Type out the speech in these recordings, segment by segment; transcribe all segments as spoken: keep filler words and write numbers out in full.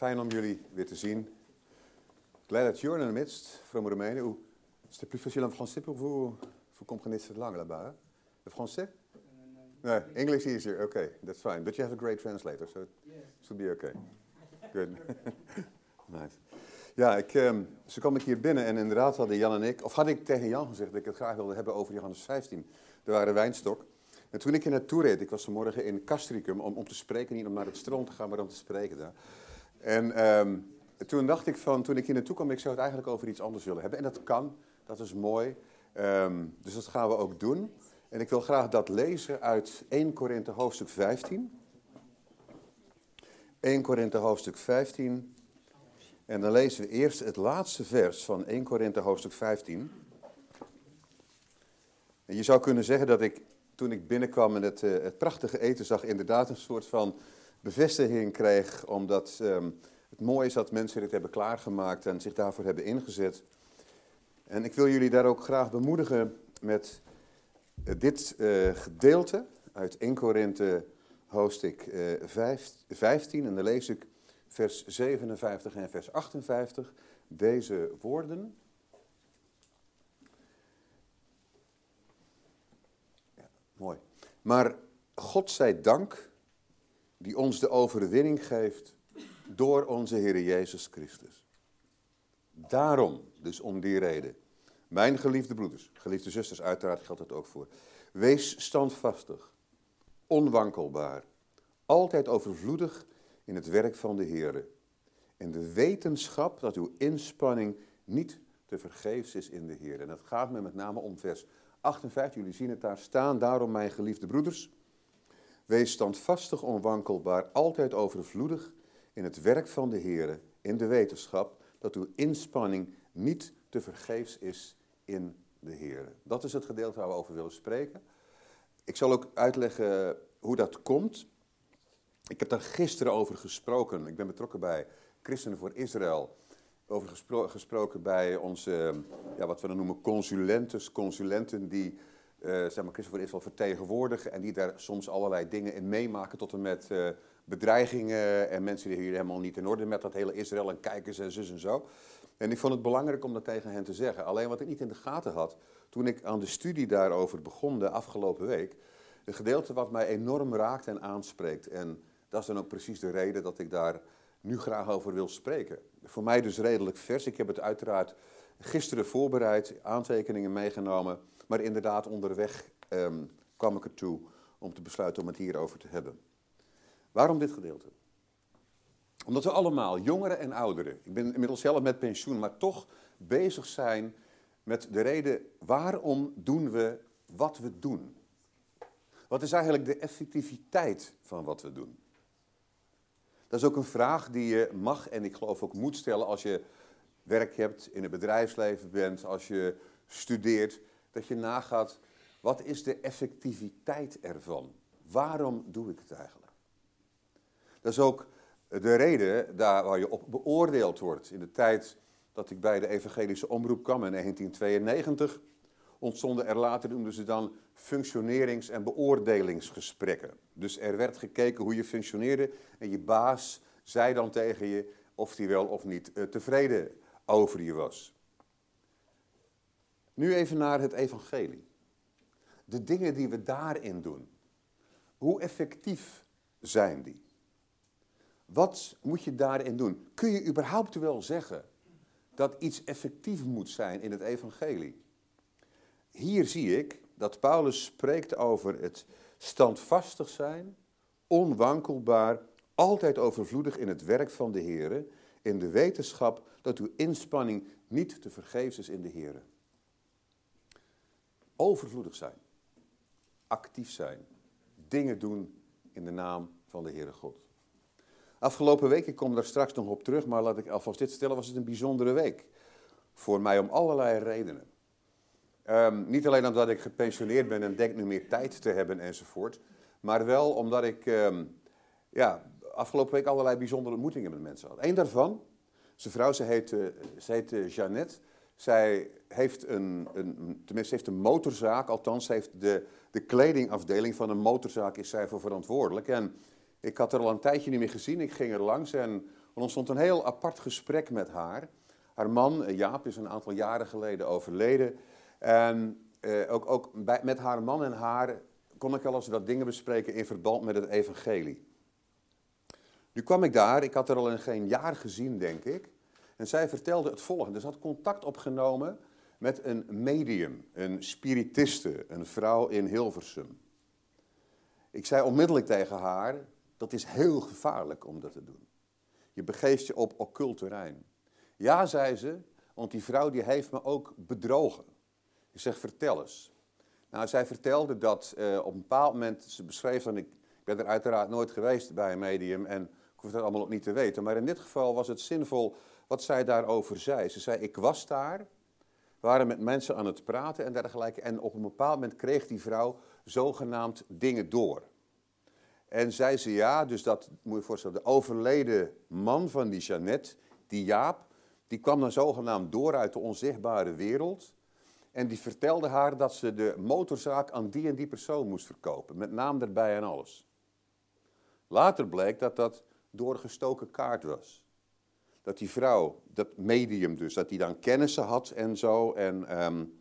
Fijn om jullie weer te zien. Glad that you're in the midst from Romania. Ou, c'est plus facile en français pour vous? Vous comprenez cette langue là-bas? Hein? Le français? No, English easier. Okay, that's fine. But you have a great translator, so it should be okay. Good. Nice. Ja, ik, um, zo kwam ik hier binnen en inderdaad hadden Jan en ik, of had ik tegen Jan gezegd dat ik het graag wilde hebben over Johannes vijftien. Er waren wijnstok. En toen ik hier naartoe reed, ik was vanmorgen in Castricum om, om te spreken, niet om naar het strand te gaan, maar om te spreken daar. En um, toen dacht ik van, toen ik hier naartoe kwam, ik zou het eigenlijk over iets anders willen hebben. En dat kan, dat is mooi. Um, dus dat gaan we ook doen. En ik wil graag dat lezen uit Eerste Korinthe hoofdstuk vijftien. Eerste Korinthe hoofdstuk vijftien. En dan lezen we eerst het laatste vers van Eerste Korinthe hoofdstuk vijftien. En je zou kunnen zeggen dat ik, toen ik binnenkwam en het, uh, het prachtige eten zag, inderdaad een soort van bevestiging kreeg. Omdat um, het mooi is dat mensen dit hebben klaargemaakt en zich daarvoor hebben ingezet. En ik wil jullie daar ook graag bemoedigen met uh, dit uh, gedeelte uit Eerste Korinthe hoofdstuk uh, vijftien. En dan lees ik vers zevenenvijftig en vers achtenvijftig, deze woorden. Ja, mooi. Maar God zij dank, die ons de overwinning geeft door onze Heer Jezus Christus. Daarom, dus om die reden, mijn geliefde broeders, geliefde zusters, uiteraard geldt dat ook voor. Wees standvastig, onwankelbaar, altijd overvloedig in het werk van de Heer. En de wetenschap dat uw inspanning niet te vergeefs is in de Heer. En dat gaat me met name om vers achtenvijftig. Jullie zien het daar staan. Daarom, mijn geliefde broeders, wees standvastig, onwankelbaar, altijd overvloedig in het werk van de Heer. In de wetenschap dat uw inspanning niet te vergeefs is in de Heer. Dat is het gedeelte waar we over willen spreken. Ik zal ook uitleggen hoe dat komt. Ik heb daar gisteren over gesproken. Ik ben betrokken bij Christenen voor Israël. Over gespro- gesproken bij onze, ja, wat we dan noemen, consulentes. Consulenten die, uh, zeg maar, Christenen voor Israël vertegenwoordigen. En die daar soms allerlei dingen in meemaken. Tot en met uh, bedreigingen. En mensen die hier helemaal niet in orde met dat hele Israël. En kijkers en zus en zo. En ik vond het belangrijk om dat tegen hen te zeggen. Alleen wat ik niet in de gaten had, toen ik aan de studie daarover begon de afgelopen week. Een gedeelte wat mij enorm raakt en aanspreekt. En dat is dan ook precies de reden dat ik daar nu graag over wil spreken. Voor mij dus redelijk vers. Ik heb het uiteraard gisteren voorbereid, aantekeningen meegenomen. Maar inderdaad onderweg um, kwam ik ertoe om te besluiten om het hierover te hebben. Waarom dit gedeelte? Omdat we allemaal, jongeren en ouderen, ik ben inmiddels zelf met pensioen, maar toch bezig zijn met de reden waarom doen we wat we doen. Wat is eigenlijk de effectiviteit van wat we doen? Dat is ook een vraag die je mag en ik geloof ook moet stellen als je werk hebt, in het bedrijfsleven bent, als je studeert. Dat je nagaat, wat is de effectiviteit ervan? Waarom doe ik het eigenlijk? Dat is ook de reden daar waar je op beoordeeld wordt. In de tijd dat ik bij de evangelische omroep kwam in negentien tweeënnegentig... ontstonden er later, noemden ze dan, functionerings- en beoordelingsgesprekken. Dus er werd gekeken hoe je functioneerde en je baas zei dan tegen je of hij wel of niet uh, tevreden over je was. Nu even naar het evangelie. De dingen die we daarin doen, hoe effectief zijn die? Wat moet je daarin doen? Kun je überhaupt wel zeggen dat iets effectief moet zijn in het evangelie? Hier zie ik dat Paulus spreekt over het standvastig zijn, onwankelbaar, altijd overvloedig in het werk van de Heer, in de wetenschap dat uw inspanning niet te vergeefs is in de Heer. Overvloedig zijn, actief zijn, dingen doen in de naam van de Heere God. Afgelopen week, ik kom daar straks nog op terug, maar laat ik alvast dit stellen, was het een bijzondere week. Voor mij om allerlei redenen. Um, niet alleen omdat ik gepensioneerd ben en denk nu meer tijd te hebben enzovoort. Maar wel omdat ik um, ja, afgelopen week allerlei bijzondere ontmoetingen met mensen had. Eén daarvan, zijn vrouw, ze heet, uh, ze heet uh, Jeannette. Zij heeft een, een, tenminste heeft een motorzaak, althans heeft de, de kledingafdeling van een motorzaak is zij voor verantwoordelijk. En ik had er al een tijdje niet meer gezien, ik ging er langs en Er ontstond een heel apart gesprek met haar. Haar man, Jaap, is een aantal jaren geleden overleden. En uh, ook, ook bij, met haar man en haar kon ik wel eens wat dingen bespreken in verband met het evangelie. Nu kwam ik daar, ik had er al in geen jaar gezien, denk ik. En zij vertelde het volgende. Ze had contact opgenomen met een medium, een spiritiste, een vrouw in Hilversum. Ik zei onmiddellijk tegen haar, dat is heel gevaarlijk om dat te doen. Je begeeft je op occult terrein. Ja, zei ze, want die vrouw die heeft me ook bedrogen. Ik zeg, vertel eens. Nou, zij vertelde dat uh, op een bepaald moment, ze beschreef dan, ik, ik ben er uiteraard nooit geweest bij een medium en ik hoef dat allemaal ook niet te weten. Maar in dit geval was het zinvol wat zij daarover zei. Ze zei, ik was daar, waren met mensen aan het praten en dergelijke. En op een bepaald moment kreeg die vrouw zogenaamd dingen door. En zei ze ja, dus dat moet je je voorstellen, de overleden man van die Jeannette, die Jaap, die kwam dan zogenaamd door uit de onzichtbare wereld. En die vertelde haar dat ze de motorzaak aan die en die persoon moest verkopen, met naam erbij en alles. Later bleek dat dat doorgestoken kaart was. Dat die vrouw, dat medium dus, dat die dan kennissen had en zo. En um,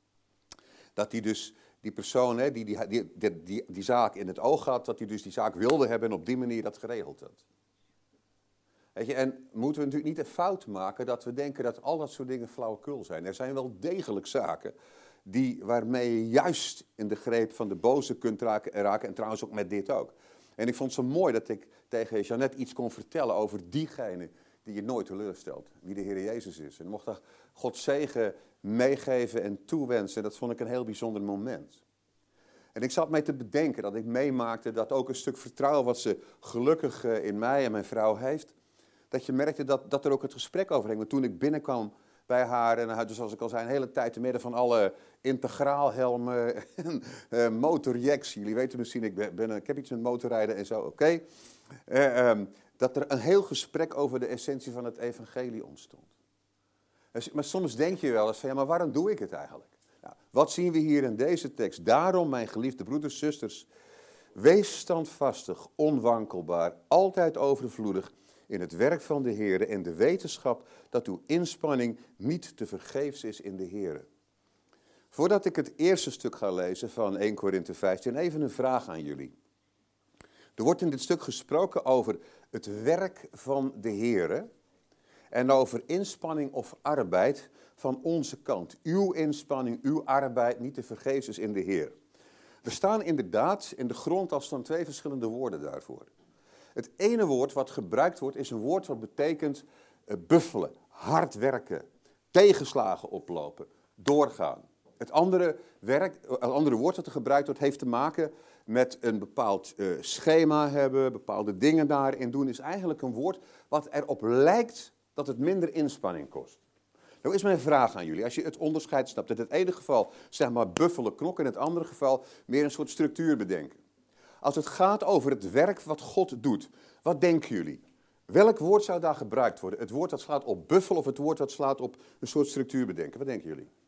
dat die dus die persoon, hè, die, die, die, die, die, die zaak in het oog had, dat die dus die zaak wilde hebben en op die manier dat geregeld had. Weet je, en moeten we natuurlijk niet de fout maken dat we denken dat al dat soort dingen flauwekul zijn. Er zijn wel degelijk zaken die, waarmee je juist in de greep van de boze kunt raken, raken en trouwens ook met dit ook. En ik vond het zo mooi dat ik tegen Jeannette iets kon vertellen over diegene die je nooit teleurstelt, wie de Heer Jezus is. En mocht daar Gods zegen meegeven en toewensen, dat vond ik een heel bijzonder moment. En ik zat mij te bedenken dat ik meemaakte dat ook een stuk vertrouwen wat ze gelukkig in mij en mijn vrouw heeft, dat je merkte dat, dat er ook het gesprek over ging. Want toen ik binnenkwam bij haar, en dus zoals ik al zei, een hele tijd te midden van alle integraalhelmen en uh, motorjacks. Jullie weten misschien, ik, ben, ben, ik heb iets met motorrijden en zo, oké. Okay. Uh, um, dat er een heel gesprek over de essentie van het evangelie ontstond. Maar soms denk je wel eens van, ja, maar waarom doe ik het eigenlijk? Nou, wat zien we hier in deze tekst? Daarom, mijn geliefde broeders, zusters, wees standvastig, onwankelbaar, altijd overvloedig in het werk van de Heer en de wetenschap dat uw inspanning niet te vergeefs is in de Heer. Voordat ik het eerste stuk ga lezen van Eerste Korinthe vijftien, even een vraag aan jullie. Er wordt in dit stuk gesproken over het werk van de Heer en over inspanning of arbeid van onze kant. Uw inspanning, uw arbeid niet te vergeefs is in de Heer. Er staan inderdaad in de grondtas dan twee verschillende woorden daarvoor. Het ene woord wat gebruikt wordt is een woord wat betekent uh, buffelen, hard werken, tegenslagen oplopen, doorgaan. Het andere, werk, het andere woord dat er gebruikt wordt heeft te maken met een bepaald uh, schema hebben, bepaalde dingen daarin doen. Is eigenlijk een woord wat erop lijkt dat het minder inspanning kost. Nou is mijn vraag aan jullie, als je het onderscheid snapt. In het ene geval zeg maar buffelen, knokken, in het andere geval meer een soort structuur bedenken. Als het gaat over het werk wat God doet, wat denken jullie? Welk woord zou daar gebruikt worden? Het woord dat slaat op buffel of het woord dat slaat op een soort structuur bedenken? Wat denken jullie?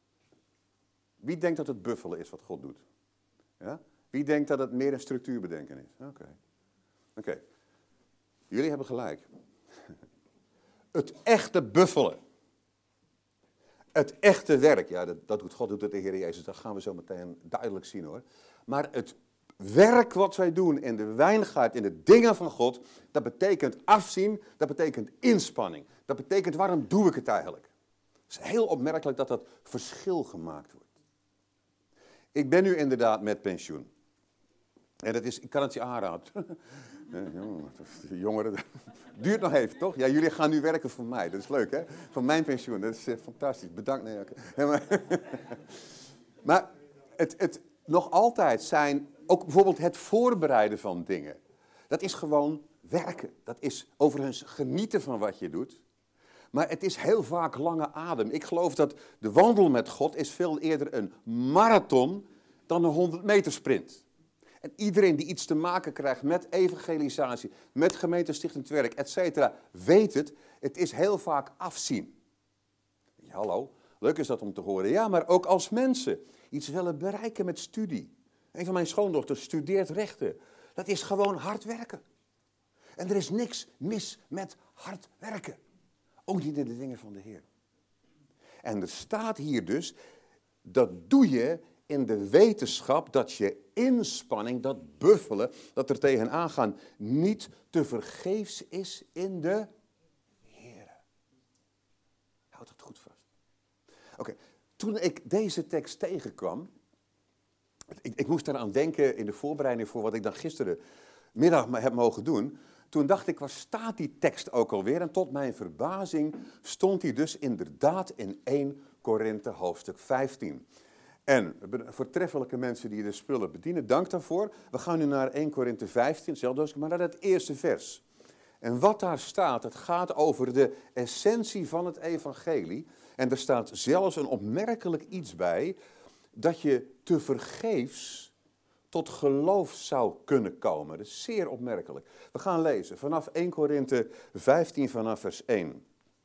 Wie denkt dat het buffelen is wat God doet? Ja? Wie denkt dat het meer een structuur bedenken is? Oké. Okay. Oké. Okay. Jullie hebben gelijk. Het echte buffelen. Het echte werk. Ja, dat, dat doet God, doet het de Heer Jezus. Dat gaan we zo meteen duidelijk zien hoor. Maar het werk wat wij doen in de wijngaard, in de dingen van God, dat betekent afzien, dat betekent inspanning. Dat betekent, waarom doe ik het eigenlijk? Het is heel opmerkelijk dat dat verschil gemaakt wordt. Ik ben nu inderdaad met pensioen. En dat is, ik kan het je aanraden. Jongeren, duurt nog even, toch? Ja, jullie gaan nu werken voor mij, dat is leuk, hè? Voor mijn pensioen, dat is uh, fantastisch. Bedankt. Nee, okay. maar maar het, het nog altijd zijn, ook bijvoorbeeld het voorbereiden van dingen. Dat is gewoon werken. Dat is overigens genieten van wat je doet. Maar het is heel vaak lange adem. Ik geloof dat de wandel met God is veel eerder een marathon dan een honderd meter sprint. En iedereen die iets te maken krijgt met evangelisatie, met gemeentestichtend werk, et cetera, weet het. Het is heel vaak afzien. Ja, hallo, leuk is dat om te horen. Ja, maar ook als mensen iets willen bereiken met studie. Een van mijn schoondochters studeert rechten. Dat is gewoon hard werken. En er is niks mis met hard werken. Ook niet in de dingen van de Heer. En er staat hier dus, dat doe je in de wetenschap dat je inspanning, dat buffelen, dat er tegenaan gaan, niet te vergeefs is in de Heer. Houd dat goed vast. Oké, okay, toen ik deze tekst tegenkwam, ik, ik moest eraan denken in de voorbereiding voor wat ik dan gisterenmiddag heb mogen doen. Toen dacht ik, waar staat die tekst ook alweer? En tot mijn verbazing stond die dus inderdaad in eerste Korinthe hoofdstuk vijftien. En voortreffelijke mensen die de spullen bedienen, dank daarvoor. We gaan nu naar eerste Korinthe vijftien, zelfs, maar naar het eerste vers. En wat daar staat, het gaat over de essentie van het evangelie. En er staat zelfs een opmerkelijk iets bij, dat je te vergeefs tot geloof zou kunnen komen. Dat is zeer opmerkelijk. We gaan lezen vanaf eerste Korinthe vijftien, vanaf vers één.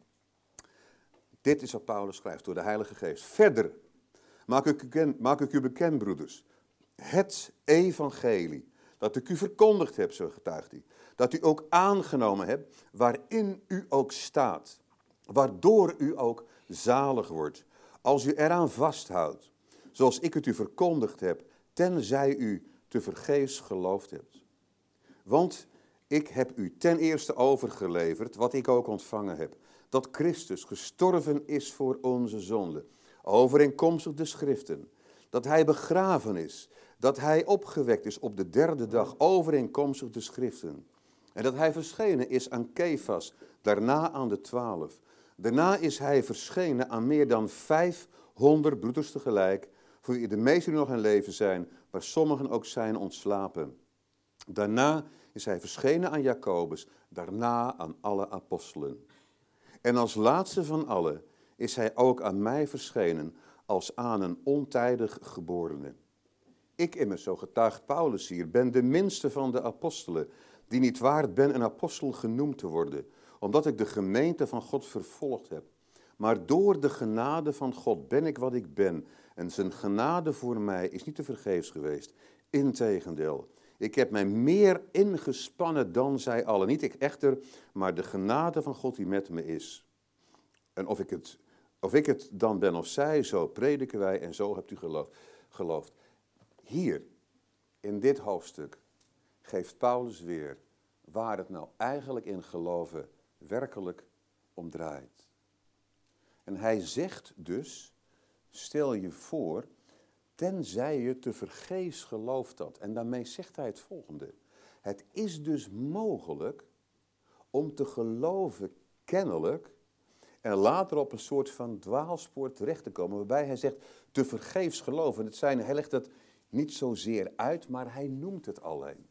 Dit is wat Paulus schrijft door de Heilige Geest. Verder maak ik, u ken, maak ik u bekend, broeders, het evangelie dat ik u verkondigd heb, zo getuigt hij. Dat u ook aangenomen hebt, waarin u ook staat. Waardoor u ook zalig wordt, als u eraan vasthoudt. Zoals ik het u verkondigd heb, tenzij u te vergeefs geloofd hebt. Want ik heb u ten eerste overgeleverd, wat ik ook ontvangen heb. Dat Christus gestorven is voor onze zonde, overeenkomstig de schriften. Dat hij begraven is, dat hij opgewekt is op de derde dag, overeenkomstig de schriften. En dat hij verschenen is aan Kefas, daarna aan de twaalf. Daarna is hij verschenen aan meer dan vijfhonderd broeders tegelijk, voor wie de meesten nog in leven zijn, maar sommigen ook zijn ontslapen. Daarna is hij verschenen aan Jacobus, daarna aan alle apostelen. En als laatste van allen is hij ook aan mij verschenen, als aan een ontijdig geborene. Ik immers, zo getuigt Paulus hier, ben de minste van de apostelen, die niet waard ben een apostel genoemd te worden, omdat ik de gemeente van God vervolgd heb. Maar door de genade van God ben ik wat ik ben, en zijn genade voor mij is niet te vergeefs geweest. Integendeel, ik heb mij meer ingespannen dan zij allen. Niet ik echter, maar de genade van God die met me is. En of ik het, of ik het dan ben of zij, zo prediken wij en zo hebt u geloof, geloofd. Hier, in dit hoofdstuk, geeft Paulus weer waar het nou eigenlijk in geloven werkelijk om draait. En hij zegt dus, stel je voor, tenzij je te vergeefs gelooft had. En daarmee zegt hij het volgende. Het is dus mogelijk om te geloven kennelijk en later op een soort van dwaalspoor terecht te komen, waarbij hij zegt te vergeefs geloven. Het zijn, hij legt dat niet zozeer uit, maar hij noemt het alleen.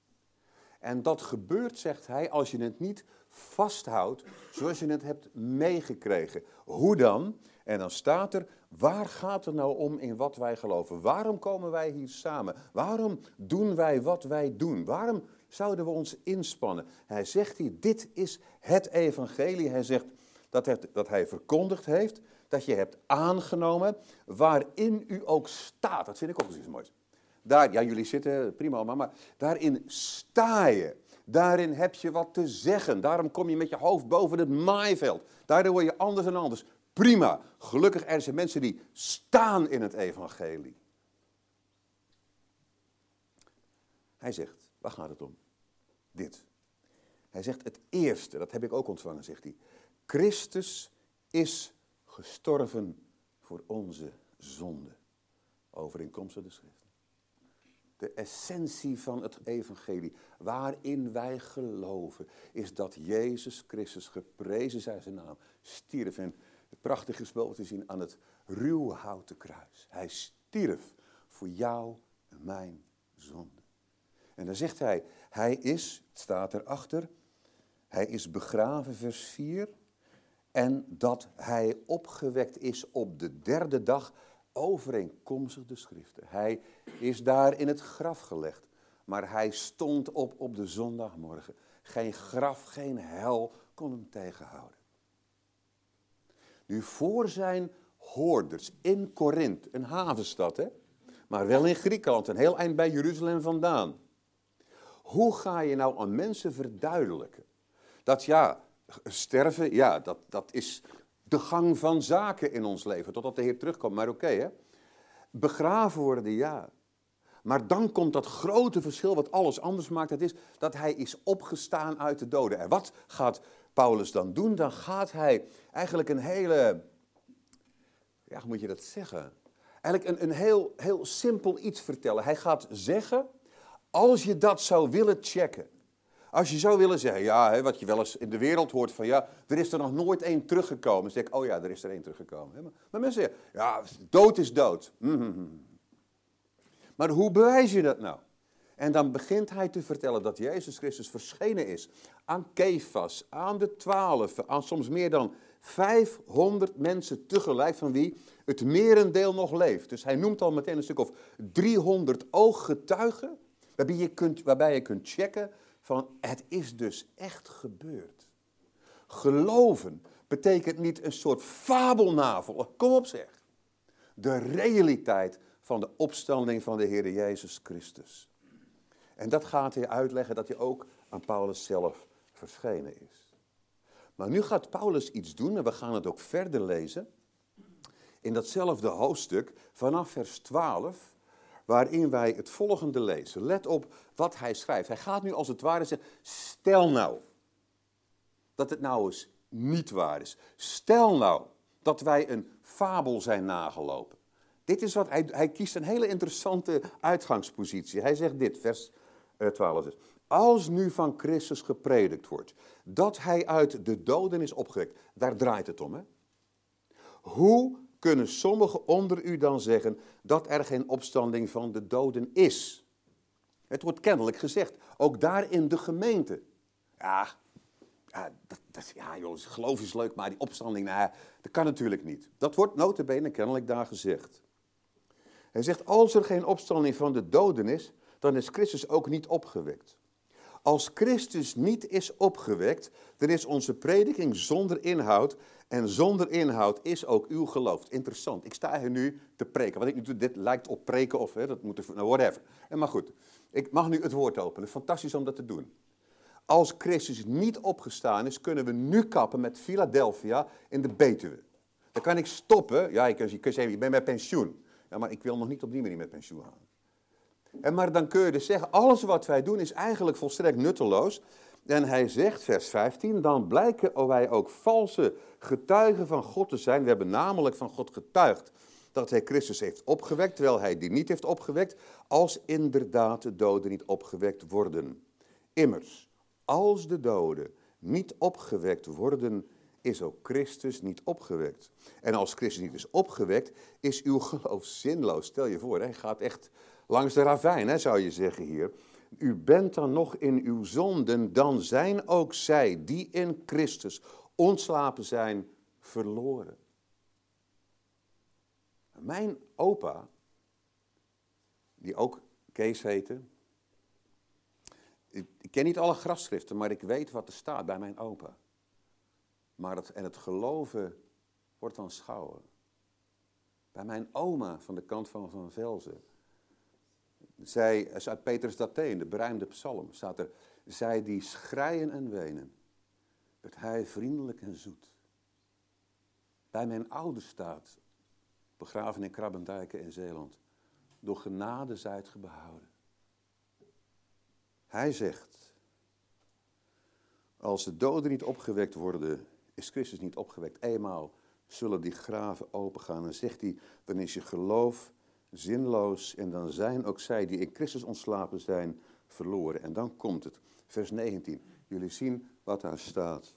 En dat gebeurt, zegt hij, als je het niet vasthoudt zoals je het hebt meegekregen. Hoe dan? En dan staat er, waar gaat het nou om in wat wij geloven? Waarom komen wij hier samen? Waarom doen wij wat wij doen? Waarom zouden we ons inspannen? Hij zegt hier, dit is het evangelie. Hij zegt dat, het, dat hij verkondigd heeft, dat je hebt aangenomen, waarin u ook staat. Dat vind ik ook iets moois. Daar, ja, jullie zitten prima allemaal, maar daarin sta je. Daarin heb je wat te zeggen. Daarom kom je met je hoofd boven het maaiveld. Daardoor word je anders en anders. Prima. Gelukkig er zijn mensen die staan in het evangelie. Hij zegt, waar gaat het om? Dit. Hij zegt het eerste, dat heb ik ook ontvangen, zegt hij. Christus is gestorven voor onze zonde. Overeenkomstig de schrift. De essentie van het evangelie, waarin wij geloven, is dat Jezus Christus, geprezen zij zijn naam, stierf. En het prachtige is wel te zien aan het ruwhouten kruis. Hij stierf voor jou en mijn zonde. En dan zegt hij, hij is, het staat erachter, hij is begraven, vers vier. En dat hij opgewekt is op de derde dag, overeenkomstig de schriften. Hij is daar in het graf gelegd, maar hij stond op op de zondagmorgen. Geen graf, geen hel kon hem tegenhouden. Nu voor zijn hoorders in Korinthe, een havenstad, hè? Maar wel in Griekenland, een heel eind bij Jeruzalem vandaan. Hoe ga je nou aan mensen verduidelijken dat ja, sterven, ja, dat, dat is de gang van zaken in ons leven, totdat de Heer terugkomt. Maar oké, hè. Begraven worden, ja. Maar dan komt dat grote verschil wat alles anders maakt. Dat is dat hij is opgestaan uit de doden. En wat gaat Paulus dan doen? Dan gaat hij eigenlijk een hele, ja, hoe moet je dat zeggen? Eigenlijk een, een heel, heel simpel iets vertellen. Hij gaat zeggen, als je dat zou willen checken. Als je zou willen zeggen, ja, hè, wat je wel eens in de wereld hoort van, ja, er is er nog nooit één teruggekomen. Dan zeg ik, oh ja, er is er één teruggekomen. Hè? Maar, maar mensen zeggen, ja, dood is dood. Mm-hmm. Maar hoe bewijs je dat nou? En dan begint hij te vertellen dat Jezus Christus verschenen is aan Kefas, aan de twaalf, aan soms meer dan vijfhonderd mensen tegelijk, van wie het merendeel nog leeft. Dus hij noemt al meteen een stuk of driehonderd ooggetuigen, waarbij je kunt, waarbij je kunt checken van het is dus echt gebeurd. Geloven betekent niet een soort fabelnavel. Kom op zeg. De realiteit van de opstanding van de Heer Jezus Christus. En dat gaat hij uitleggen dat hij ook aan Paulus zelf verschenen is. Maar nu gaat Paulus iets doen en we gaan het ook verder lezen. In datzelfde hoofdstuk vanaf vers twaalf, waarin wij het volgende lezen. Let op wat hij schrijft. Hij gaat nu als het ware zeggen, stel nou dat het nou eens niet waar is. Stel nou dat wij een fabel zijn nagelopen. Dit is wat hij, hij kiest een hele interessante uitgangspositie. Hij zegt dit, vers twaalf. Dus, als nu van Christus gepredikt wordt, dat hij uit de doden is opgewekt. Daar draait het om, hè? Hoe kunnen sommigen onder u dan zeggen dat er geen opstanding van de doden is? Het wordt kennelijk gezegd, ook daar in de gemeente. Ja, ja, dat, dat, ja joh, geloof is leuk, maar die opstanding, nou, dat kan natuurlijk niet. Dat wordt nota bene kennelijk daar gezegd. Hij zegt, als er geen opstanding van de doden is, dan is Christus ook niet opgewekt. Als Christus niet is opgewekt, dan is onze prediking zonder inhoud. En zonder inhoud is ook uw geloof. Interessant, ik sta hier nu te preken. Wat ik nu doe, dit lijkt op preken of, hè, dat moet er, nou, whatever. En maar goed, ik mag nu het woord openen. Fantastisch om dat te doen. Als Christus niet opgestaan is, kunnen we nu kappen met Philadelphia in de Betuwe. Dan kan ik stoppen. Ja, je kunt zeggen, je bent met pensioen. Ja, maar ik wil nog niet op die manier met pensioen gaan. En maar dan kun je dus zeggen, alles wat wij doen is eigenlijk volstrekt nutteloos. En hij zegt, vers vijftien, dan blijken wij ook valse getuigen van God te zijn. We hebben namelijk van God getuigd dat hij Christus heeft opgewekt, terwijl hij die niet heeft opgewekt, als inderdaad de doden niet opgewekt worden. Immers, als de doden niet opgewekt worden, is ook Christus niet opgewekt. En als Christus niet is opgewekt, is uw geloof zinloos. Stel je voor, hij gaat echt langs de ravijn, hè, zou je zeggen hier. U bent dan nog in uw zonden, dan zijn ook zij die in Christus ontslapen zijn, verloren. Mijn opa, die ook Kees heette. Ik, ik ken niet alle grafschriften, maar ik weet wat er staat bij mijn opa. Maar het, en het geloven wordt aanschouwen. Bij mijn oma van de kant van Van Velzen. Zij, uit Petrus Datheen, de beruimde psalm, staat er. Zij die schreien en wenen, werd hij vriendelijk en zoet. Bij mijn oude staat, begraven in Krabbendijken in Zeeland. Door genade zijt ge behouden. Hij zegt, als de doden niet opgewekt worden, is Christus niet opgewekt. Eenmaal zullen die graven opengaan. En zegt hij, dan is je geloof zinloos. En dan zijn ook zij die in Christus ontslapen zijn, verloren. En dan komt het, vers negentien. Jullie zien wat daar staat.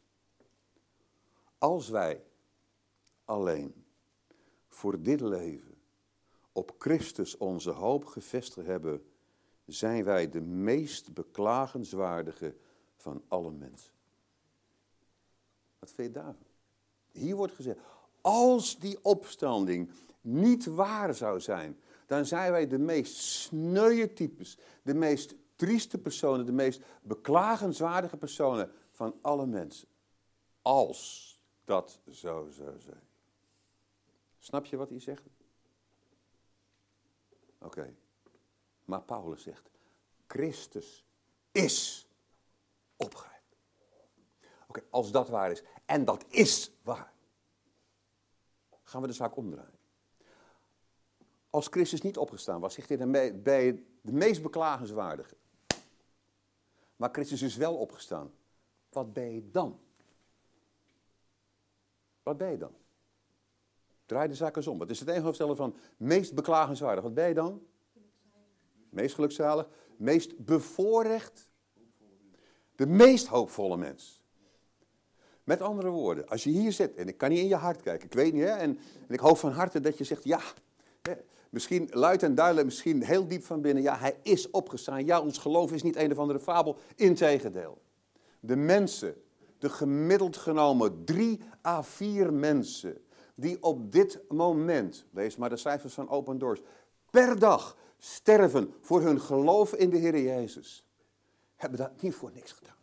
Als wij alleen voor dit leven op Christus onze hoop gevestigd hebben, zijn wij de meest beklagenswaardige van alle mensen. Wat vind je daarvan? Hier wordt gezegd, als die opstanding niet waar zou zijn, dan zijn wij de meest sneuwe types, de meest trieste personen, de meest beklagenswaardige personen van alle mensen. Als dat zo zou zijn. Snap je wat hij zegt? Oké. Okay. Maar Paulus zegt, Christus is opgewekt. Oké, Oké, als dat waar is, en dat is waar, gaan we de zaak omdraaien. Als Christus niet opgestaan was, zegt hij dan bij, bij de meest beklagenswaardige. Maar Christus is wel opgestaan. Wat ben je dan? Wat ben je dan? Draai de zaak eens om. Wat is het tegenovergestelde van meest beklagenswaardig? Wat ben je dan? Meest gelukzalig. Meest bevoorrecht. De meest hoopvolle mens. Met andere woorden, als je hier zit, en ik kan niet in je hart kijken, ik weet niet, hè, en, en ik hoop van harte dat je zegt, ja, hè, misschien luid en duidelijk, misschien heel diep van binnen, ja, hij is opgestaan. Ja, ons geloof is niet een of andere fabel, integendeel. De mensen, de gemiddeld genomen drie à vier mensen, die op dit moment, lees maar de cijfers van Open Doors, per dag sterven voor hun geloof in de Heer Jezus, hebben dat niet voor niks gedaan.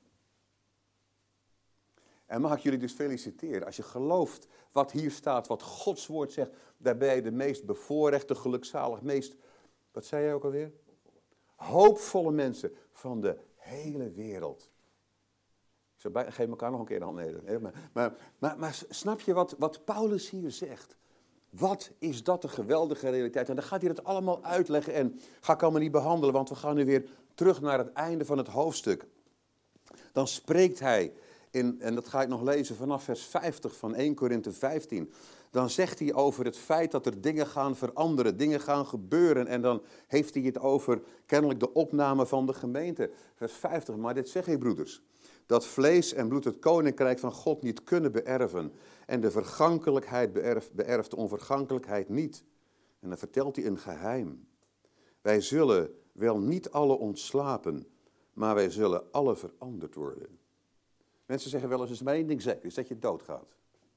En mag ik jullie dus feliciteren. Als je gelooft wat hier staat, wat Gods woord zegt, daar ben je de meest bevoorrechte, gelukzalig, meest, wat zei jij ook alweer? Hoopvolle mensen van de hele wereld. Ze geven elkaar nog een keer de hand neder. Maar, maar, maar, maar snap je wat, wat Paulus hier zegt? Wat is dat een geweldige realiteit? En dan gaat hij het allemaal uitleggen en ga ik allemaal niet behandelen, want we gaan nu weer terug naar het einde van het hoofdstuk. Dan spreekt hij, in, en dat ga ik nog lezen vanaf vers vijftig van Eerste Korinthe vijftien. Dan zegt hij over het feit dat er dingen gaan veranderen, dingen gaan gebeuren. En dan heeft hij het over kennelijk de opname van de gemeente. Vers vijftig, maar dit zeg ik broeders. Dat vlees en bloed het koninkrijk van God niet kunnen beërven. En de vergankelijkheid beërft, beërft de onvergankelijkheid niet. En dan vertelt hij een geheim. Wij zullen wel niet alle ontslapen, maar wij zullen alle veranderd worden. Mensen zeggen wel eens, er is maar één ding zeker, is dat je doodgaat.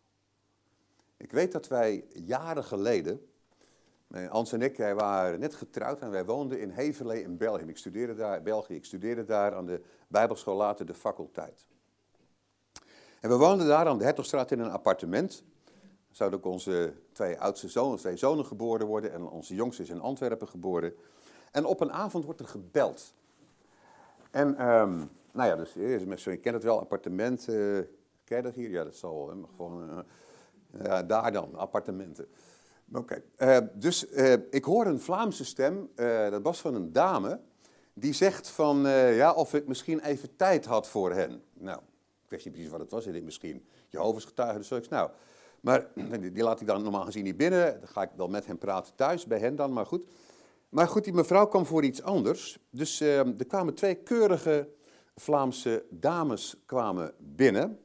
Ik weet dat wij jaren geleden, Hans en ik, wij waren net getrouwd en wij woonden in Heverlee in België. Ik studeerde daar, België. Ik studeerde daar aan de Bijbelschool, later de faculteit. En we woonden daar aan de Hertogstraat in een appartement. Er zouden ook onze twee oudste zonen, twee zonen geboren worden en onze jongste is in Antwerpen geboren. En op een avond wordt er gebeld. En, um, nou ja, dus je kent het wel, appartement, uh, ken je dat hier? Ja, dat zal uh, gewoon, uh, uh, daar dan, appartementen. Oké, okay. uh, dus uh, ik hoor een Vlaamse stem, uh, dat was van een dame, die zegt van, uh, ja, of ik misschien even tijd had voor hen. Nou, ik wist niet precies wat het was, ik denk misschien Jehovah's getuigen of zoiets. Nou, maar die, die laat ik dan normaal gezien niet binnen, dan ga ik wel met hen praten thuis, bij hen dan, maar goed. Maar goed, die mevrouw kwam voor iets anders, dus uh, er kwamen twee keurige Vlaamse dames kwamen binnen.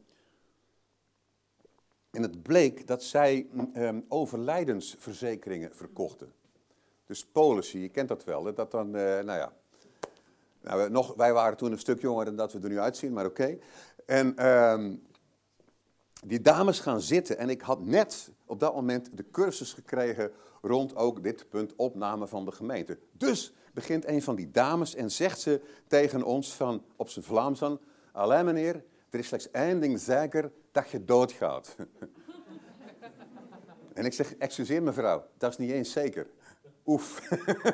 En het bleek dat zij um, overlijdensverzekeringen verkochten. Dus policy, je kent dat wel. Dat dan, uh, nou ja. Nou, nog, wij waren toen een stuk jonger dan dat we er nu uitzien, maar oké. Okay. En um, die dames gaan zitten. En ik had net op dat moment de cursus gekregen rond ook dit punt opname van de gemeente. Dus begint een van die dames en zegt ze tegen ons van, op zijn Vlaams dan, alleen meneer, er is slechts één ding zeker, dat je doodgaat. En ik zeg, excuseer mevrouw, dat is niet eens zeker. Oef.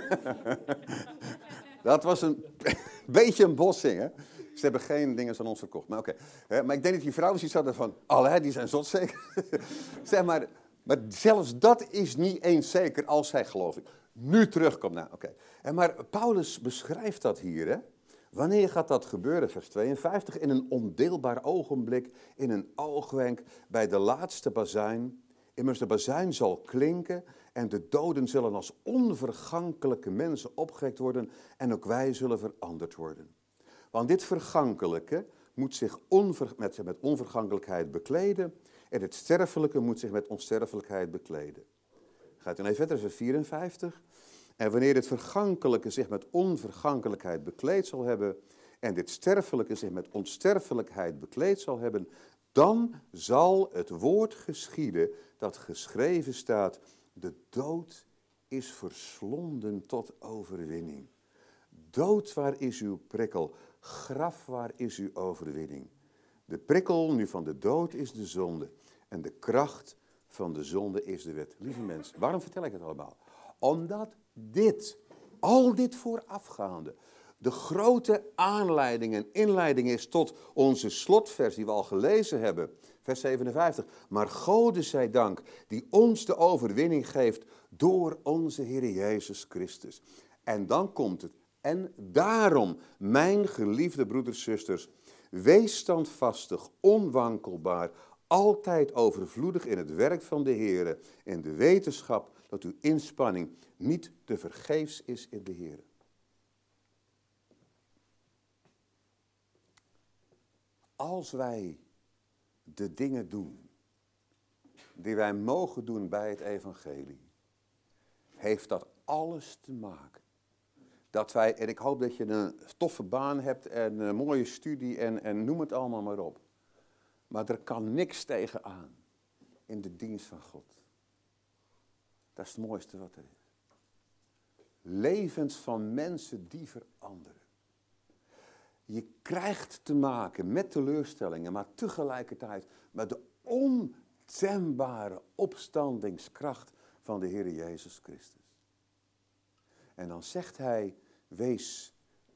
Dat was een beetje een bossing, hè. Ze hebben geen dingen aan ons verkocht, maar oké. Okay. Maar ik denk dat die vrouwen zoiets hadden van, allee, die zijn zot zeker. Zeg maar, maar zelfs dat is niet eens zeker als hij, geloof ik, nu terugkomt. Nou, oké. Okay. Maar Paulus beschrijft dat hier, hè. Wanneer gaat dat gebeuren? Vers tweeënvijftig. In een ondeelbaar ogenblik, in een oogwenk, bij de laatste bazuin. Immers de bazuin zal klinken en de doden zullen als onvergankelijke mensen opgewekt worden en ook wij zullen veranderd worden. Want dit vergankelijke moet zich onver, met, met onvergankelijkheid bekleden en het sterfelijke moet zich met onsterfelijkheid bekleden. Gaat dan even verder, vers vierenvijftig. En wanneer dit vergankelijke zich met onvergankelijkheid bekleed zal hebben en dit sterfelijke zich met onsterfelijkheid bekleed zal hebben, dan zal het woord geschieden dat geschreven staat, de dood is verslonden tot overwinning. Dood, waar is uw prikkel? Graf, waar is uw overwinning? De prikkel nu van de dood is de zonde en de kracht van de zonde is de wet. Lieve mensen, waarom vertel ik het allemaal? Omdat dit, al dit voorafgaande, de grote aanleiding en inleiding is tot onze slotvers die we al gelezen hebben. Vers zevenenvijftig. Maar Gode zij dank die ons de overwinning geeft door onze Heer Jezus Christus. En dan komt het. En daarom, mijn geliefde broeders en zusters, wees standvastig, onwankelbaar, altijd overvloedig in het werk van de Heer, in de wetenschap dat uw inspanning niet te vergeefs is in de Heer. Als wij de dingen doen die wij mogen doen bij het evangelie, heeft dat alles te maken. Dat wij, en ik hoop dat je een toffe baan hebt en een mooie studie en, en noem het allemaal maar op. Maar er kan niks tegenaan in de dienst van God. Dat is het mooiste wat er is. Levens van mensen die veranderen. Je krijgt te maken met teleurstellingen, maar tegelijkertijd met de ontembare opstandingskracht van de Heer Jezus Christus. En dan zegt hij, wees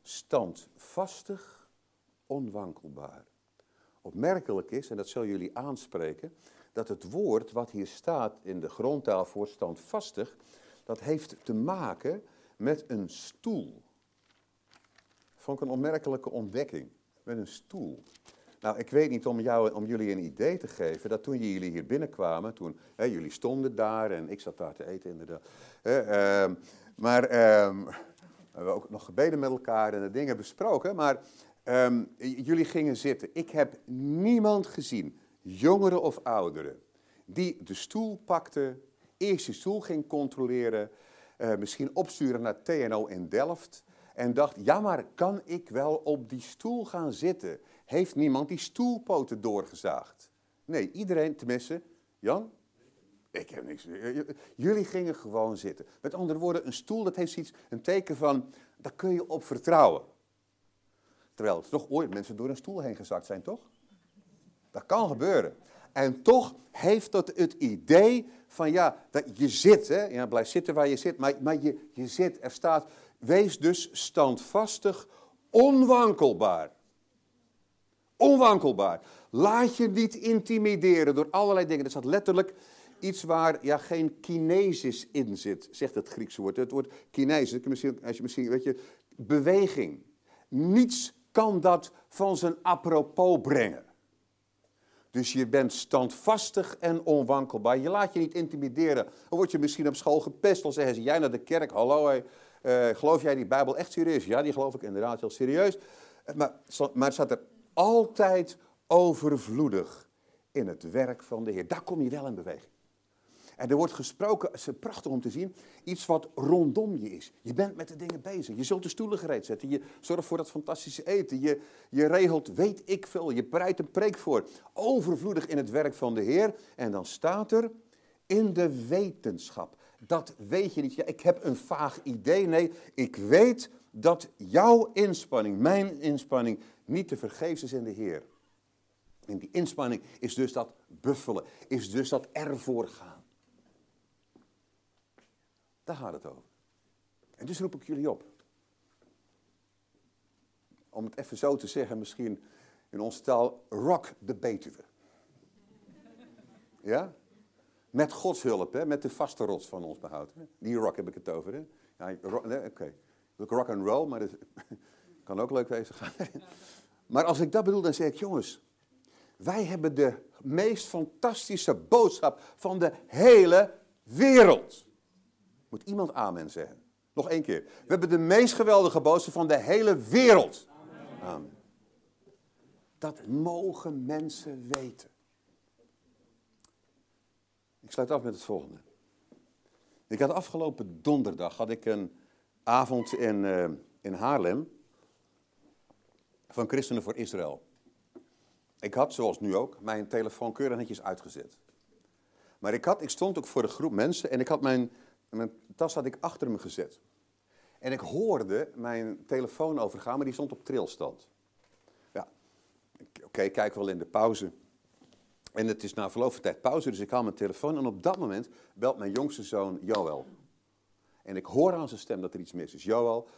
standvastig, onwankelbaar. Opmerkelijk is, en dat zal jullie aanspreken, dat het woord wat hier staat in de grondtaal voor standvastig, dat heeft te maken met een stoel. Vond ik een opmerkelijke ontdekking, met een stoel. Nou, ik weet niet om, jou, om jullie een idee te geven, dat toen jullie hier binnenkwamen, toen, hè, jullie stonden daar en ik zat daar te eten inderdaad. Hè, uh, maar uh, we hebben ook nog gebeden met elkaar en de dingen besproken, maar uh, jullie gingen zitten. Ik heb niemand gezien, jongeren of ouderen, die de stoel pakte, eerst de stoel ging controleren, uh, misschien opsturen naar T N O in Delft en dacht, ja maar kan ik wel op die stoel gaan zitten? Heeft niemand die stoelpoten doorgezaagd? Nee, iedereen, tenminste, Jan? Ik heb niks. Jullie gingen gewoon zitten. Met andere woorden, een stoel, dat heeft iets, een teken van, daar kun je op vertrouwen. Terwijl er toch ooit mensen door een stoel heen gezakt zijn, toch? Dat kan gebeuren. En toch heeft dat het idee van, ja, dat je zit, hè. Ja, blijf zitten waar je zit, maar, maar je, je zit, er staat, wees dus standvastig, onwankelbaar. Onwankelbaar. Laat je niet intimideren door allerlei dingen. Er staat letterlijk iets waar ja, geen kinesis in zit, zegt het Griekse woord. Het woord kinesis, als je misschien, weet je, beweging. Niets kan dat van zijn apropos brengen. Dus je bent standvastig en onwankelbaar. Je laat je niet intimideren. Dan word je misschien op school gepest. Dan zeggen ze, jij naar de kerk, hallo, hey, uh, geloof jij die Bijbel echt serieus? Ja, die geloof ik inderdaad heel serieus. Maar, maar het staat er altijd overvloedig in het werk van de Heer. Daar kom je wel in beweging. En er wordt gesproken, het is prachtig om te zien, iets wat rondom je is. Je bent met de dingen bezig. Je zult de stoelen gereed zetten. Je zorgt voor dat fantastische eten. Je, je regelt, weet ik veel. Je bereidt een preek voor. Overvloedig in het werk van de Heer. En dan staat er, in de wetenschap. Dat weet je niet. Ja, ik heb een vaag idee. Nee, ik weet dat jouw inspanning, mijn inspanning, niet te vergeefs is in de Heer. En die inspanning is dus dat buffelen. Is dus dat ervoor gaan. Daar gaat het over. En dus roep ik jullie op. Om het even zo te zeggen, misschien in onze taal, rock the Betuwe. Ja? Met Gods hulp, hè? Met de vaste rots van ons behoud. Hè? Die rock heb ik het over. Hè? Ja, rock, nee, oké. Okay. Rock and roll, maar dat kan ook leuk wezen. Maar als ik dat bedoel, dan zeg ik, jongens, wij hebben de meest fantastische boodschap van de hele wereld. Moet iemand amen zeggen? Nog één keer. We hebben de meest geweldige boodschap van de hele wereld. Amen. Amen. Dat mogen mensen weten. Ik sluit af met het volgende. Ik had afgelopen donderdag had ik een avond in, uh, in Haarlem van Christenen voor Israël. Ik had, zoals nu ook, mijn telefoon keurig netjes uitgezet. Maar ik, had, ik stond ook voor een groep mensen en ik had mijn, mijn tas had ik achter me gezet. En ik hoorde mijn telefoon overgaan, maar die stond op trilstand. Ja, oké, okay, kijk wel in de pauze. En het is na verloop van tijd pauze, dus ik haal mijn telefoon. En op dat moment belt mijn jongste zoon Joël. En ik hoor aan zijn stem dat er iets mis is. Joël,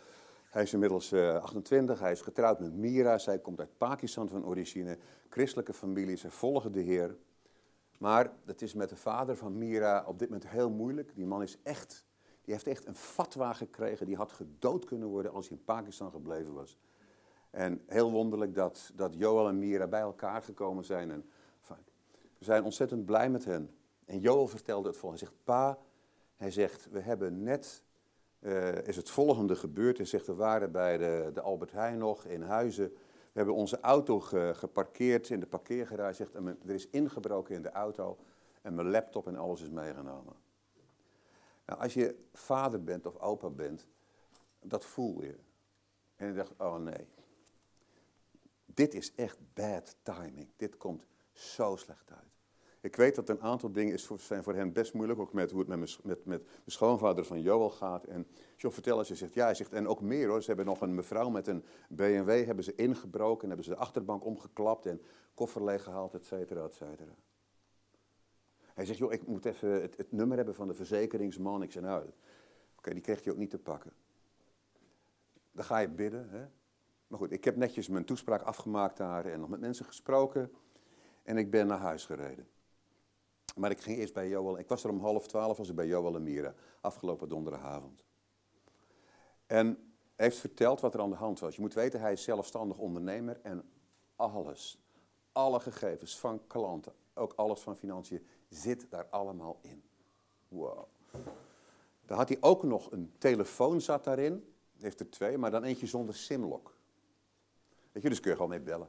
Hij is inmiddels uh, achtentwintig, hij is getrouwd met Mira. Zij komt uit Pakistan van origine, christelijke familie, zij volgen de Heer. Maar het is met de vader van Mira op dit moment heel moeilijk. Die man is echt, die heeft echt een fatwa gekregen. Die had gedood kunnen worden als hij in Pakistan gebleven was. En heel wonderlijk dat, dat Joel en Mira bij elkaar gekomen zijn. En, enfin, we zijn ontzettend blij met hen. En Joel vertelde het volgende. Hij zegt, pa, hij zegt, we hebben net, uh, is het volgende gebeurd. Hij zegt, we waren bij de, de Albert Heijn nog in Huizen. We hebben onze auto ge, geparkeerd in de parkeergarage. Zegt, en er is ingebroken in de auto en mijn laptop en alles is meegenomen. Nou, als je vader bent of opa bent, dat voel je. En ik dacht, oh nee. Dit is echt bad timing. Dit komt zo slecht uit. Ik weet dat een aantal dingen is voor, zijn voor hen best moeilijk. Ook met hoe het met mijn, met, met de schoonvader van Joel gaat. En John vertelt als je zegt, ja, hij zegt, en ook meer hoor. Ze hebben nog een mevrouw met een B M W, hebben ze ingebroken. En hebben ze de achterbank omgeklapt en koffer leeggehaald, et cetera, et cetera. Hij zegt, joh, ik moet even het, het nummer hebben van de verzekeringsman. Ik zeg, nou, oké, okay, die kreeg je ook niet te pakken. Dan ga je bidden, hè. Maar goed, ik heb netjes mijn toespraak afgemaakt daar en nog met mensen gesproken. En ik ben naar huis gereden. Maar ik ging eerst bij Joel, ik was er om half twaalf, was ik bij Joel en Mira, afgelopen donderdagavond. En hij heeft verteld wat er aan de hand was. Je moet weten, hij is zelfstandig ondernemer en alles, alle gegevens van klanten, ook alles van financiën, zit daar allemaal in. Wow. Dan had hij ook nog een telefoon zat daarin, heeft er twee, maar dan eentje zonder simlock. Weet je, dus kun je gewoon mee bellen.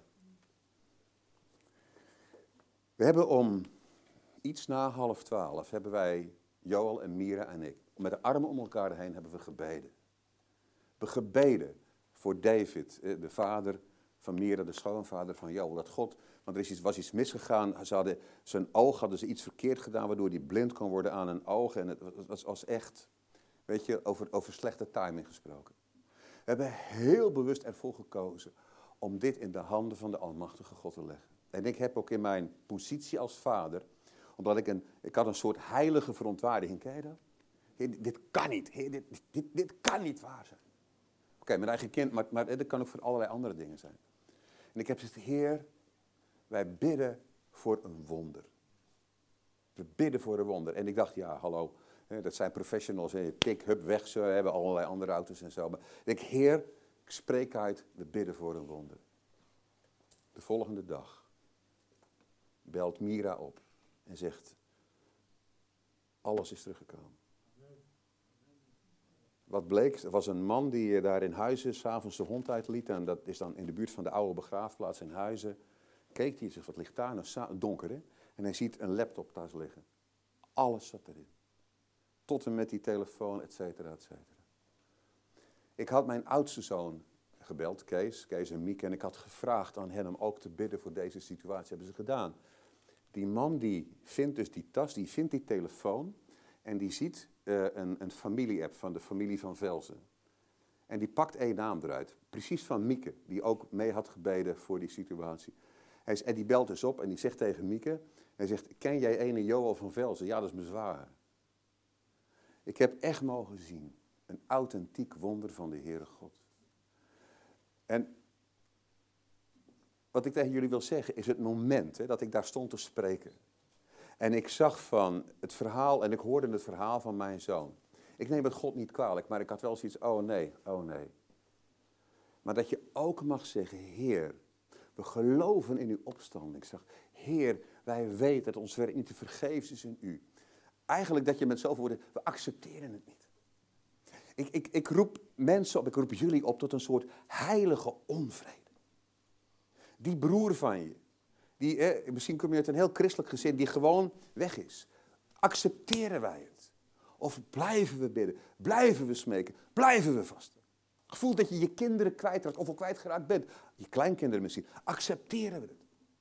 We hebben om iets na half twaalf, hebben wij, Joel en Mira en ik, met de armen om elkaar heen hebben we gebeden. We gebeden voor David, de vader van Mira, de schoonvader van Joel. Dat God, want er is iets, was iets misgegaan, ze hadden, zijn oog hadden ze iets verkeerd gedaan, waardoor hij blind kon worden aan een oog. En het was, was echt, weet je, over, over slechte timing gesproken. We hebben heel bewust ervoor gekozen om dit in de handen van de Almachtige God te leggen. En ik heb ook in mijn positie als vader, omdat ik een, ik had een soort heilige verontwaardiging, ken je dat? Heer, dit kan niet, Heer, dit, dit, dit kan niet waar zijn. Oké, okay, mijn eigen kind, maar, maar dat kan ook voor allerlei andere dingen zijn. En ik heb gezegd, Heer, wij bidden voor een wonder. We bidden voor een wonder. En ik dacht, ja, hallo, dat zijn professionals, pik, hup, weg, ze hebben allerlei andere auto's en zo. Maar ik denk, Heer, ik spreek uit, we bidden voor een wonder. De volgende dag belt Mira op en zegt, alles is teruggekomen. Wat bleek, er was een man die daar in Huizen 's avonds zijn hond uitliet. En dat is dan in de buurt van de oude begraafplaats in Huizen. Keek hij en zegt, wat ligt daar nou? Donker, hè? En hij ziet een laptop thuis liggen. Alles zat erin. Tot en met die telefoon, et cetera, et cetera. Ik had mijn oudste zoon gebeld, Kees, Kees en Mieke. En ik had gevraagd aan hen om ook te bidden voor deze situatie. Hebben ze gedaan. Die man die vindt dus die tas, die vindt die telefoon. En die ziet uh, een, een familie-app van de familie van Velzen. En die pakt één naam eruit. Precies van Mieke, die ook mee had gebeden voor die situatie. Hij is, en die belt dus op en die zegt tegen Mieke. Hij zegt, ken jij ene Joel van Velzen? Ja, dat is mijn zwager. Ik heb echt mogen zien. Een authentiek wonder van de Heere God. En wat ik tegen jullie wil zeggen is het moment hè, dat ik daar stond te spreken. En ik zag van het verhaal en ik hoorde het verhaal van mijn zoon. Ik neem het God niet kwalijk, maar ik had wel zoiets, oh nee, oh nee. Maar dat je ook mag zeggen, Heer, we geloven in uw opstanding. Ik zeg, Heer, wij weten dat ons werk niet te vergeefs is in u. Eigenlijk dat je met zoveel woorden, we accepteren het niet. Ik, ik, ik roep mensen op, ik roep jullie op tot een soort heilige onvrede. Die broer van je, die, eh, misschien kom je uit een heel christelijk gezin, die gewoon weg is. Accepteren wij het? Of blijven we bidden? Blijven we smeken? Blijven we vasten? Het gevoel dat je je kinderen kwijtraakt of al kwijtgeraakt bent. Je kleinkinderen misschien. Accepteren we het?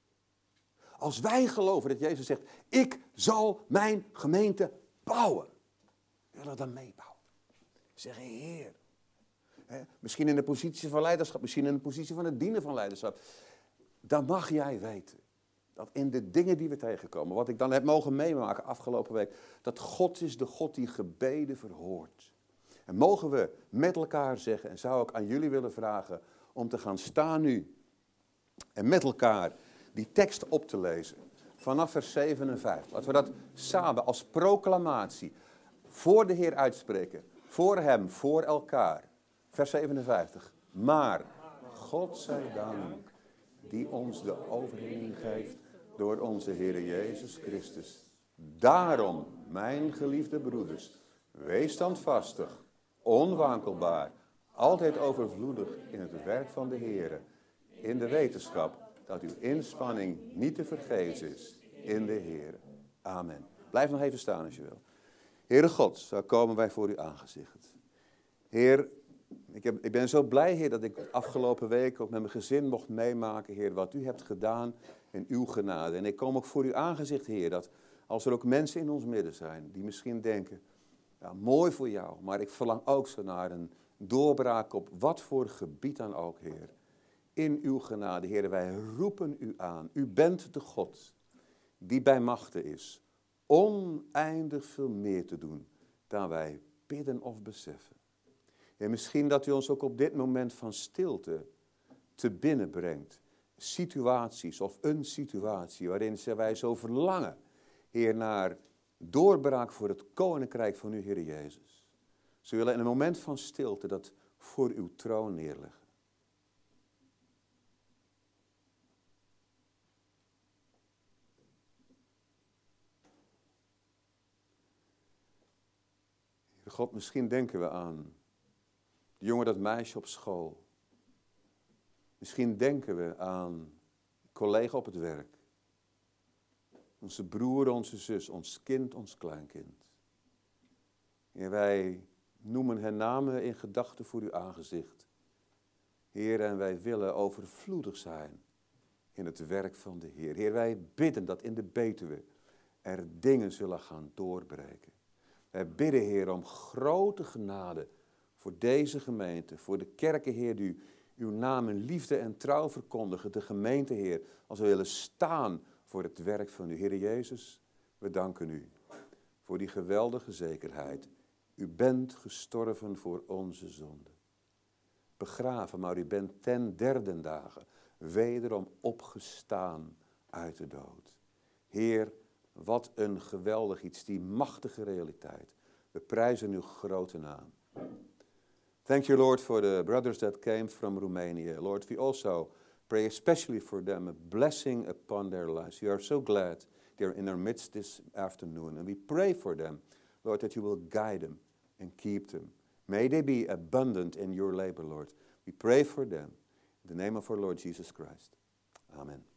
Als wij geloven dat Jezus zegt, ik zal mijn gemeente bouwen. Willen we dan meebouwen? Zeggen, Heer. Hè, misschien in de positie van leiderschap, misschien in de positie van het dienen van leiderschap. Dan mag jij weten dat in de dingen die we tegenkomen, wat ik dan heb mogen meemaken afgelopen week, dat God is de God die gebeden verhoort. En mogen we met elkaar zeggen, en zou ik aan jullie willen vragen om te gaan staan nu en met elkaar die tekst op te lezen. Vanaf vers zevenenvijftig. Laten we dat samen als proclamatie voor de Heer uitspreken. Voor Hem, voor elkaar. Vers zevenenvijftig. Maar God zij dank die ons de overwinning geeft door onze Heer Jezus Christus. Daarom, mijn geliefde broeders, wees standvastig, onwankelbaar, altijd overvloedig in het werk van de Heer, in de wetenschap dat uw inspanning niet te vergeefs is in de Heer. Amen. Blijf nog even staan als je wil. Heere God, zo komen wij voor uw aangezicht. Heer, ik, heb, ik ben zo blij, Heer, dat ik afgelopen week ook met mijn gezin mocht meemaken, Heer, wat u hebt gedaan in uw genade. En ik kom ook voor uw aangezicht, Heer, dat als er ook mensen in ons midden zijn die misschien denken, ja, mooi voor jou, maar ik verlang ook zo naar een doorbraak op wat voor gebied dan ook, Heer. In uw genade, Heer, wij roepen u aan. U bent de God die bij machten is oneindig veel meer te doen dan wij bidden of beseffen. En misschien dat u ons ook op dit moment van stilte te binnen brengt. Situaties of een situatie waarin wij zo verlangen, Heer, naar doorbraak voor het koninkrijk van uw Heer Jezus. Ze willen in een moment van stilte dat voor uw troon neerleggen. Heer God, misschien denken we aan de jongen, dat meisje op school. Misschien denken we aan een collega op het werk. Onze broer, onze zus, ons kind, ons kleinkind. Heer, wij noemen hen namen in gedachten voor uw aangezicht. Heer, en wij willen overvloedig zijn in het werk van de Heer. Heer, wij bidden dat in de Betuwe er dingen zullen gaan doorbreken. Wij bidden, Heer, om grote genade voor deze gemeente, voor de kerken, Heer, die uw naam in liefde en trouw verkondigen. De gemeente, Heer, als we willen staan voor het werk van u. Heer Jezus, we danken u voor die geweldige zekerheid. U bent gestorven voor onze zonden. Begraven, maar u bent ten derde dagen wederom opgestaan uit de dood. Heer, wat een geweldig iets, die machtige realiteit. We prijzen uw grote naam. Thank you, Lord, for the brothers that came from Romania. Lord, we also pray especially for them, a blessing upon their lives. We are so glad they're in our midst this afternoon. And we pray for them, Lord, that you will guide them and keep them. May they be abundant in your labor, Lord. We pray for them. In the name of our Lord Jesus Christ. Amen.